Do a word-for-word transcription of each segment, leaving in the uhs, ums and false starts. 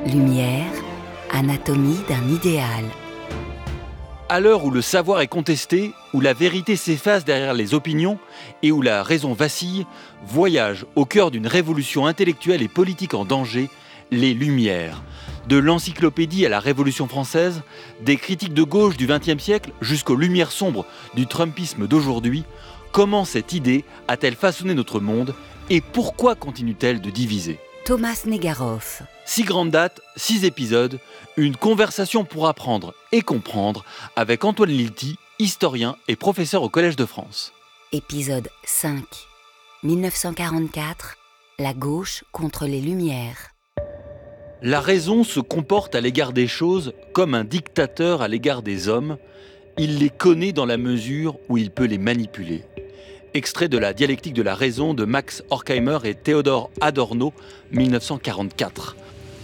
Lumière, anatomie d'un idéal. À l'heure où le savoir est contesté, où la vérité s'efface derrière les opinions et où la raison vacille, voyage au cœur d'une révolution intellectuelle et politique en danger, les Lumières. De l'encyclopédie à la Révolution française, des critiques de gauche du vingtième siècle jusqu'aux lumières sombres du trumpisme d'aujourd'hui, comment cette idée a-t-elle façonné notre monde et pourquoi continue-t-elle de diviser ? Thomas Negaroff. Six grandes dates, six épisodes, une conversation pour apprendre et comprendre avec Antoine Lilti, historien et professeur au Collège de France. Épisode cinq. dix-neuf cent quarante-quatre. La gauche contre les Lumières. La raison se comporte à l'égard des choses comme un dictateur à l'égard des hommes. Il les connaît dans la mesure où il peut les manipuler. Extrait de la dialectique de la raison de Max Horkheimer et Theodor Adorno, dix-neuf cent quarante-quatre.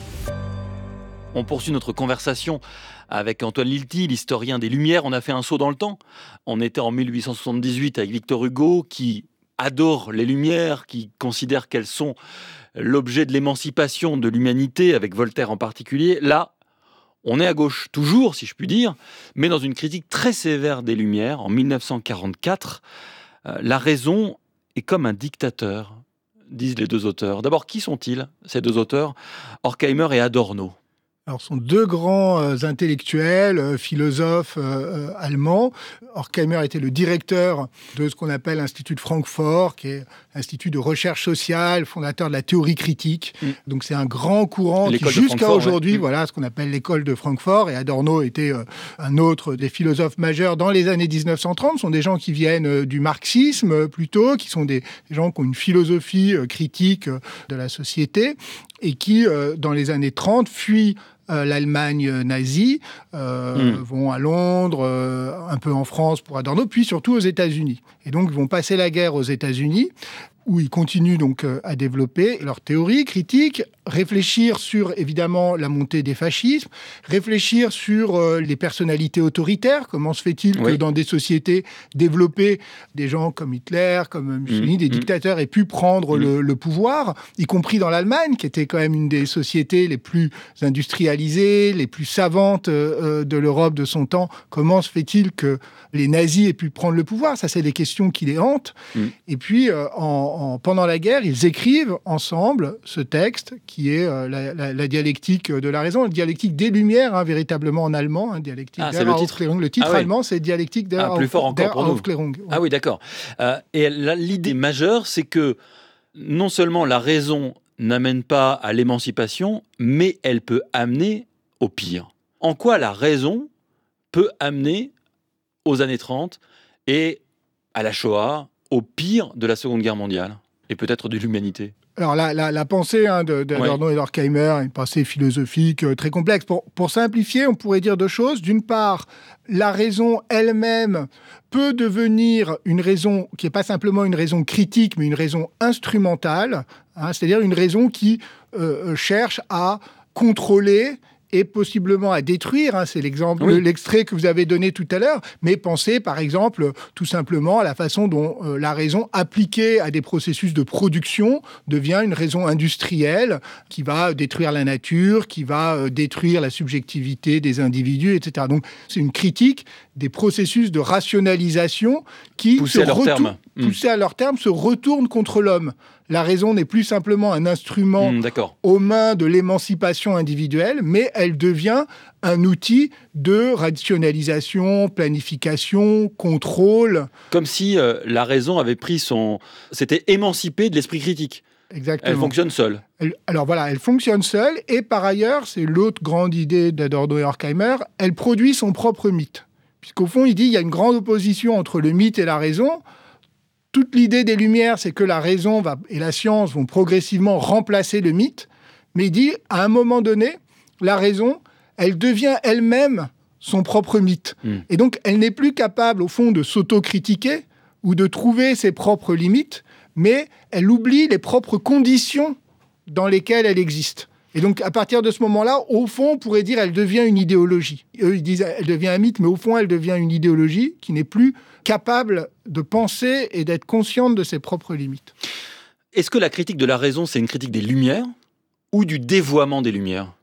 On poursuit notre conversation avec Antoine Lilti, l'historien des Lumières. On a fait un saut dans le temps. On était en mille huit cent soixante-dix-huit avec Victor Hugo, qui adore les Lumières, qui considère qu'elles sont l'objet de l'émancipation de l'humanité, avec Voltaire en particulier. Là, on est à gauche, toujours, si je puis dire, mais dans une critique très sévère des Lumières, en mille neuf cent quarante-quatre. Euh, la raison est comme un dictateur, disent les deux auteurs. D'abord, qui sont-ils, ces deux auteurs, Horkheimer et Adorno ? Alors, ce sont deux grands euh, intellectuels, euh, philosophes euh, euh, allemands. Horkheimer était le directeur de ce qu'on appelle l'Institut de Francfort, qui est l'Institut de recherche sociale, fondateur de la théorie critique. Mmh. Donc, c'est un grand courant l'école qui, jusqu'à aujourd'hui, ouais. voilà, ce qu'on appelle l'école de Francfort. Et Adorno était euh, un autre des philosophes majeurs dans les années dix-neuf cent trente. Ce sont des gens qui viennent euh, du marxisme, euh, plutôt, qui sont des, des gens qui ont une philosophie euh, critique euh, de la société et qui, euh, dans les années trente, fuient Euh, l'Allemagne nazie, euh, mmh. vont à Londres, euh, un peu en France pour Adorno, puis surtout aux États-Unis. Et donc, ils vont passer la guerre aux États-Unis, où ils continuent donc euh, à développer leur théorie critique, réfléchir sur, évidemment, la montée des fascismes, réfléchir sur euh, les personnalités autoritaires. Comment se fait-il oui. que dans des sociétés développées, des gens comme Hitler, comme Mussolini, mmh. des mmh. dictateurs aient pu prendre mmh. le, le pouvoir, y compris dans l'Allemagne, qui était quand même une des sociétés les plus industrialisées, les plus savantes euh, de l'Europe de son temps. Comment se fait-il que les nazis aient pu prendre le pouvoir ? Ça, c'est des questions qui les hantent. Mmh. Et puis, euh, en En, pendant la guerre, ils écrivent ensemble ce texte qui est euh, la, la, la dialectique de la raison, la dialectique des Lumières, hein, véritablement en allemand, hein, dialectique ah, der le titre, le titre ah, allemand, oui. c'est dialectique der, ah, plus fort encore pour nous. Aufklärung. Ouais. Ah oui, d'accord. Euh, et là, l'idée majeure, c'est que non seulement la raison n'amène pas à l'émancipation, mais elle peut amener au pire. En quoi la raison peut amener aux années trente et à la Shoah, au pire de la Seconde Guerre mondiale et peut-être de l'humanité? Alors la, la, la pensée hein, de, d'Adorno ouais. et d'Horkheimer, une pensée philosophique euh, très complexe. Pour, pour simplifier, on pourrait dire deux choses. D'une part, la raison elle-même peut devenir une raison qui n'est pas simplement une raison critique, mais une raison instrumentale, hein, c'est-à-dire une raison qui euh, cherche à contrôler et possiblement à détruire, hein, c'est l'exemple, oui. l'extrait que vous avez donné tout à l'heure, mais pensez par exemple tout simplement à la façon dont euh, la raison appliquée à des processus de production devient une raison industrielle qui va détruire la nature, qui va euh, détruire la subjectivité des individus, et cetera. Donc c'est une critique des processus de rationalisation qui, poussés à leur retour- terme, poussés à leur terme, se retournent contre l'homme. La raison n'est plus simplement un instrument mmh, aux mains de l'émancipation individuelle, mais elle devient un outil de rationalisation, planification, contrôle. Comme si euh, la raison avait pris son... s'était émancipée de l'esprit critique. Exactement. Elle fonctionne seule. Elle, alors voilà, elle fonctionne seule, et par ailleurs, c'est l'autre grande idée d'Adorno et Horkheimer, elle produit son propre mythe. Puisqu'au fond, il dit qu'il y a une grande opposition entre le mythe et la raison. Toute l'idée des Lumières, c'est que la raison va, et la science vont progressivement remplacer le mythe. Mais il dit, à un moment donné, la raison, elle devient elle-même son propre mythe. Mmh. Et donc, elle n'est plus capable, au fond, de s'autocritiquer ou de trouver ses propres limites, mais elle oublie les propres conditions dans lesquelles elle existe. Et donc, à partir de ce moment-là, au fond, on pourrait dire qu'elle devient une idéologie. Eux, ils disent qu'elle devient un mythe, mais au fond, elle devient une idéologie qui n'est plus capable de penser et d'être consciente de ses propres limites. Est-ce que la critique de la raison, c'est une critique des Lumières ou du dévoiement des Lumières ?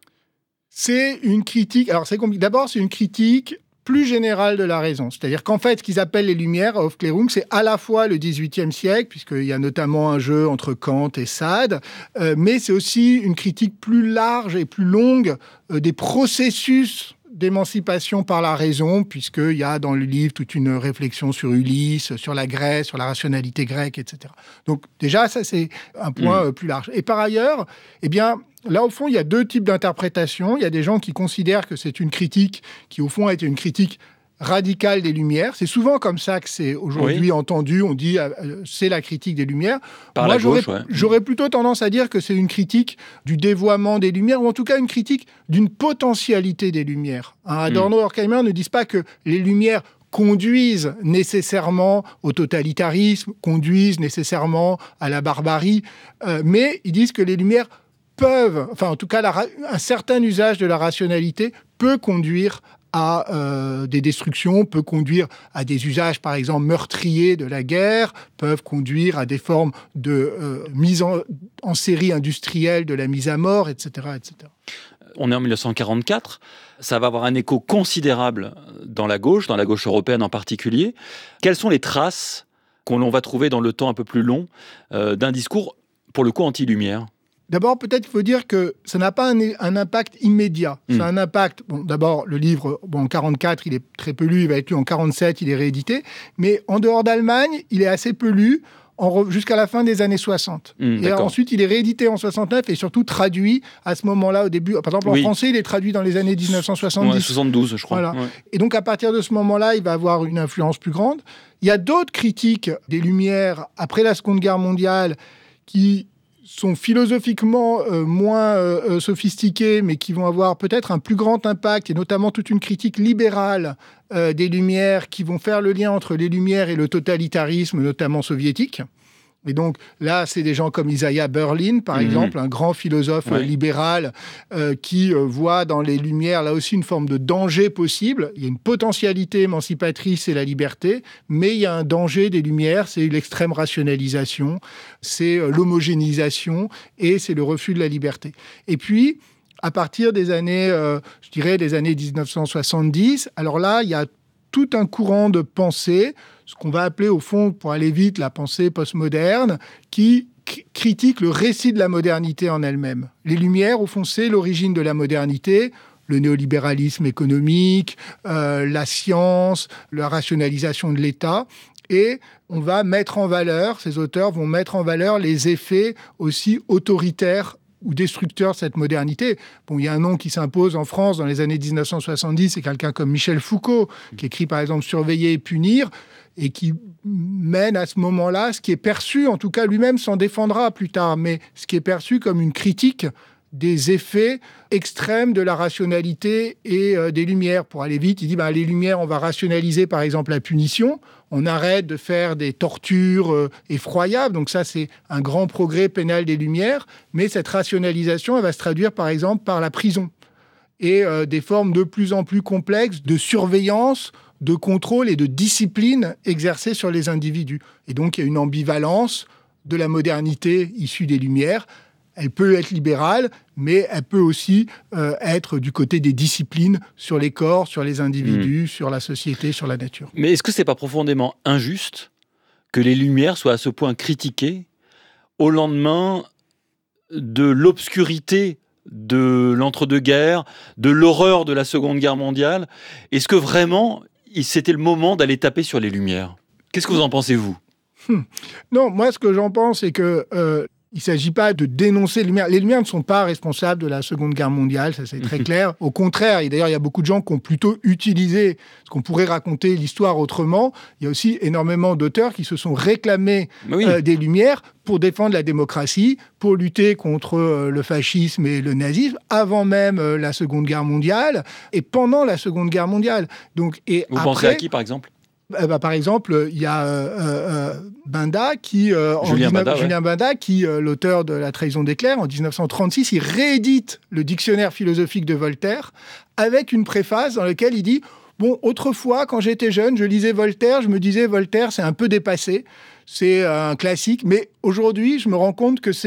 C'est une critique... Alors, c'est compliqué. D'abord, c'est une critique plus générale de la raison. C'est-à-dire qu'en fait, ce qu'ils appellent les Lumières, Aufklärung, c'est à la fois le dix-huitième siècle, puisqu'il y a notamment un jeu entre Kant et Sade, euh, mais c'est aussi une critique plus large et plus longue euh, des processus d'émancipation par la raison, puisqu'il y a dans le livre toute une réflexion sur Ulysse, sur la Grèce, sur la rationalité grecque, et cetera. Donc déjà, ça, c'est un point mmh. plus large. Et par ailleurs, eh bien, là, au fond, il y a deux types d'interprétations. Il y a des gens qui considèrent que c'est une critique qui, au fond, a été une critique radicale des Lumières. C'est souvent comme ça que c'est aujourd'hui oui. entendu. On dit euh, c'est la critique des Lumières. Par Moi, la j'aurais, gauche, ouais. j'aurais plutôt tendance à dire que c'est une critique du dévoiement des Lumières, ou en tout cas une critique d'une potentialité des Lumières. Hein, Adorno et mmh. Horkheimer ne disent pas que les Lumières conduisent nécessairement au totalitarisme, conduisent nécessairement à la barbarie, euh, mais ils disent que les Lumières peuvent, enfin en tout cas la, un certain usage de la rationalité peut conduire à euh, des destructions, peut conduire à des usages, par exemple, meurtriers de la guerre, peuvent conduire à des formes de euh, mise en, en série industrielle de la mise à mort, et cetera, et cetera. On est en dix-neuf cent quarante-quatre, ça va avoir un écho considérable dans la gauche, dans la gauche européenne en particulier. Quelles sont les traces qu'on va trouver dans le temps un peu plus long euh, d'un discours, pour le coup, anti-Lumière ? D'abord, peut-être il faut dire que ça n'a pas un, un impact immédiat. Mmh. Ça a un impact... Bon, d'abord, le livre, bon, en quarante-quatre, il est très peu lu. Il va être lu en quarante-sept, il est réédité. Mais en dehors d'Allemagne, il est assez peu lu en, jusqu'à la fin des années soixante. Mmh, et ensuite, il est réédité en soixante-neuf et surtout traduit à ce moment-là, au début. Par exemple, en oui. français, il est traduit dans les années dix-neuf cent soixante-dix. Ouais, soixante-douze, je crois. Voilà. Ouais. Et donc, à partir de ce moment-là, il va avoir une influence plus grande. Il y a d'autres critiques des Lumières après la Seconde Guerre mondiale qui sont philosophiquement euh, moins euh, sophistiqués, mais qui vont avoir peut-être un plus grand impact, et notamment toute une critique libérale euh, des Lumières, qui vont faire le lien entre les Lumières et le totalitarisme, notamment soviétique. Et donc là, c'est des gens comme Isaiah Berlin, par mmh. exemple, un grand philosophe ouais. libéral euh, qui euh, voit dans les Lumières, là aussi, une forme de danger possible. Il y a une potentialité émancipatrice, c'est la liberté, mais il y a un danger des Lumières, c'est l'extrême rationalisation, c'est euh, l'homogénéisation et c'est le refus de la liberté. Et puis, à partir des années, euh, je dirais, des années dix-neuf cent soixante-dix, alors là, il y a tout un courant de pensée, ce qu'on va appeler au fond, pour aller vite, la pensée postmoderne, qui c- critique le récit de la modernité en elle-même. Les Lumières, au fond, c'est l'origine de la modernité, le néolibéralisme économique, euh, la science, la rationalisation de l'État. Et on va mettre en valeur, ces auteurs vont mettre en valeur les effets aussi autoritaires ou destructeur de cette modernité. Bon, il y a un nom qui s'impose en France dans les années dix-neuf cent soixante-dix, c'est quelqu'un comme Michel Foucault, qui écrit par exemple « Surveiller et punir », et qui mène à ce moment-là ce qui est perçu, en tout cas lui-même s'en défendra plus tard, mais ce qui est perçu comme une critique des effets extrêmes de la rationalité et euh, des Lumières. Pour aller vite, il dit bah, les Lumières, on va rationaliser par exemple la punition, on arrête de faire des tortures euh, effroyables, donc ça c'est un grand progrès pénal des Lumières, mais cette rationalisation, elle va se traduire par exemple par la prison et euh, des formes de plus en plus complexes de surveillance, de contrôle et de discipline exercée sur les individus. Et donc il y a une ambivalence de la modernité issue des Lumières. Elle peut être libérale, mais elle peut aussi euh, être du côté des disciplines sur les corps, sur les individus, mmh. sur la société, sur la nature. Mais est-ce que c'est pas profondément injuste que les Lumières soient à ce point critiquées au lendemain de l'obscurité de l'entre-deux-guerres, de l'horreur de la Seconde Guerre mondiale? Est-ce que vraiment, c'était le moment d'aller taper sur les Lumières? Qu'est-ce que vous en pensez, vous? hum. Non, moi, ce que j'en pense, c'est que... Euh, Il ne s'agit pas de dénoncer les Lumières. Les Lumières ne sont pas responsables de la Seconde Guerre mondiale, ça c'est très clair. Au contraire, et d'ailleurs il y a beaucoup de gens qui ont plutôt utilisé ce qu'on pourrait raconter l'histoire autrement. Il y a aussi énormément d'auteurs qui se sont réclamés oui. euh, des Lumières pour défendre la démocratie, pour lutter contre euh, le fascisme et le nazisme, avant même euh, la Seconde Guerre mondiale et pendant la Seconde Guerre mondiale. Donc, et Vous après, pensez à qui par exemple? Euh, bah, par exemple, il y a euh, euh, Benda, qui, euh, Julien, en dix-neuf, Benda, Julien ouais. Benda, qui, euh, l'auteur de La trahison des clercs, en dix-neuf cent trente-six, il réédite le dictionnaire philosophique de Voltaire avec une préface dans laquelle il dit « Bon, autrefois, quand j'étais jeune, je lisais Voltaire, je me disais Voltaire, c'est un peu dépassé, c'est un classique, mais aujourd'hui, je me rends compte que c'est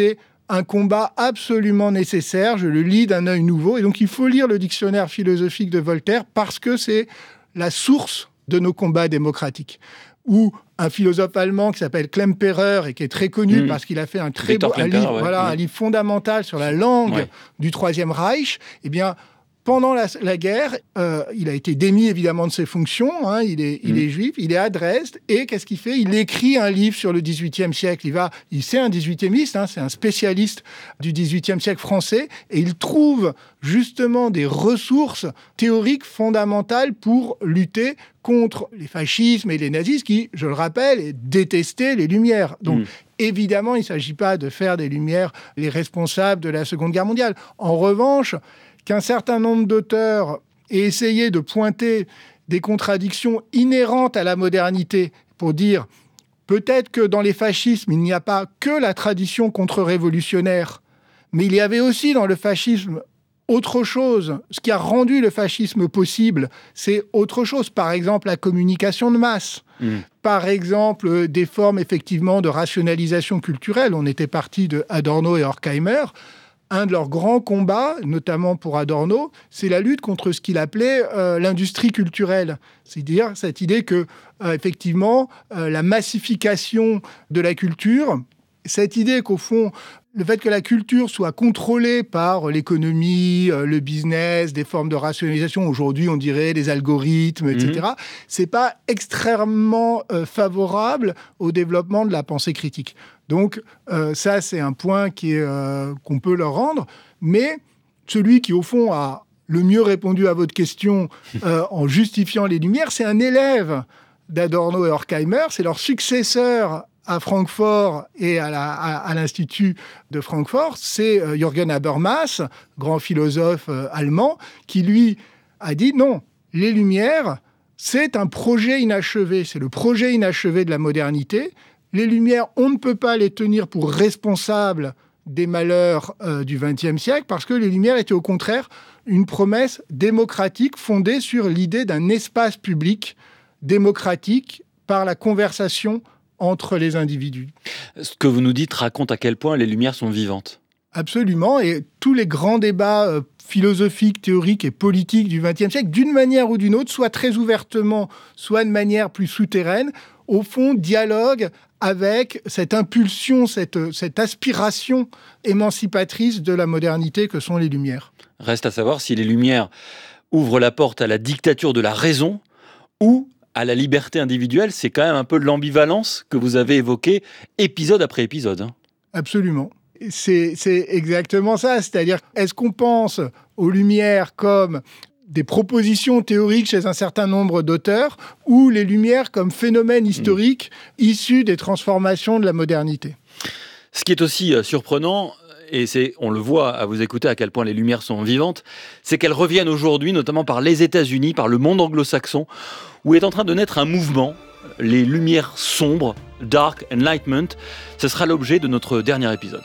un combat absolument nécessaire. Je le lis d'un œil nouveau. Et donc, il faut lire le dictionnaire philosophique de Voltaire parce que c'est la source de nos combats démocratiques. Ou un philosophe allemand qui s'appelle Klemperer et qui est très connu mmh. parce qu'il a fait un très Victor beau un livre, ouais. voilà, mmh. un livre fondamental sur la langue ouais. du Troisième Reich. Eh bien, pendant la, la guerre, euh, il a été démis évidemment de ses fonctions. Hein, il est, il mmh. est juif, il est à Dresde et qu'est-ce qu'il fait ? Il écrit un livre sur le dix-huitième siècle. Il va, il c'est un dix-huitiémiste, hein, c'est un spécialiste du dix-huitième siècle français et il trouve justement des ressources théoriques fondamentales pour lutter contre les fascismes et les nazistes qui, je le rappelle, détestaient les Lumières. Donc, mmh. évidemment, il ne s'agit pas de faire des Lumières les responsables de la Seconde Guerre mondiale. En revanche, qu'un certain nombre d'auteurs aient essayé de pointer des contradictions inhérentes à la modernité pour dire peut-être que dans les fascismes, il n'y a pas que la tradition contre-révolutionnaire, mais il y avait aussi dans le fascisme autre chose. Ce qui a rendu le fascisme possible, c'est autre chose. Par exemple, la communication de masse. Mmh. Par exemple, des formes effectivement de rationalisation culturelle. On était parti de Adorno et Horkheimer. Un de leurs grands combats, notamment pour Adorno, c'est la lutte contre ce qu'il appelait euh, l'industrie culturelle. C'est-à-dire cette idée que, euh, effectivement, euh, la massification de la culture, cette idée qu'au fond, le fait que la culture soit contrôlée par l'économie, euh, le business, des formes de rationalisation, aujourd'hui on dirait les algorithmes, et cetera, mmh. c'est pas extrêmement euh, favorable au développement de la pensée critique. Donc euh, ça, c'est un point qui est, euh, qu'on peut leur rendre. Mais celui qui, au fond, a le mieux répondu à votre question euh, en justifiant les Lumières, c'est un élève d'Adorno et Horkheimer. C'est leur successeur à Francfort et à, la, à, à l'Institut de Francfort. C'est euh, Jürgen Habermas, grand philosophe euh, allemand, qui, lui, a dit non, les Lumières, c'est un projet inachevé. C'est le projet inachevé de la modernité. Les Lumières, on ne peut pas les tenir pour responsables des malheurs euh, du vingtième siècle parce que les Lumières étaient au contraire une promesse démocratique fondée sur l'idée d'un espace public démocratique par la conversation entre les individus. Ce que vous nous dites raconte à quel point les Lumières sont vivantes. Absolument, et tous les grands débats euh, philosophiques, théoriques et politiques du vingtième siècle, d'une manière ou d'une autre, soit très ouvertement, soit de manière plus souterraine, au fond, dialoguent avec cette impulsion, cette, cette aspiration émancipatrice de la modernité que sont les Lumières. Reste à savoir si les Lumières ouvrent la porte à la dictature de la raison ou à la liberté individuelle. C'est quand même un peu de l'ambivalence que vous avez évoquée épisode après épisode. Hein. Absolument. C'est, c'est exactement ça. C'est-à-dire, est-ce qu'on pense aux Lumières comme des propositions théoriques chez un certain nombre d'auteurs ou les Lumières comme phénomènes historiques mmh. issus des transformations de la modernité ? Ce qui est aussi surprenant, et c'est, on le voit à vous écouter à quel point les Lumières sont vivantes, c'est qu'elles reviennent aujourd'hui, notamment par les États-Unis, par le monde anglo-saxon, où est en train de naître un mouvement, les Lumières sombres, Dark Enlightenment. Ce sera l'objet de notre dernier épisode.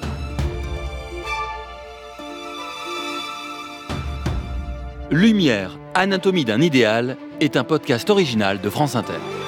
Lumière, anatomie d'un idéal est un podcast original de France Inter.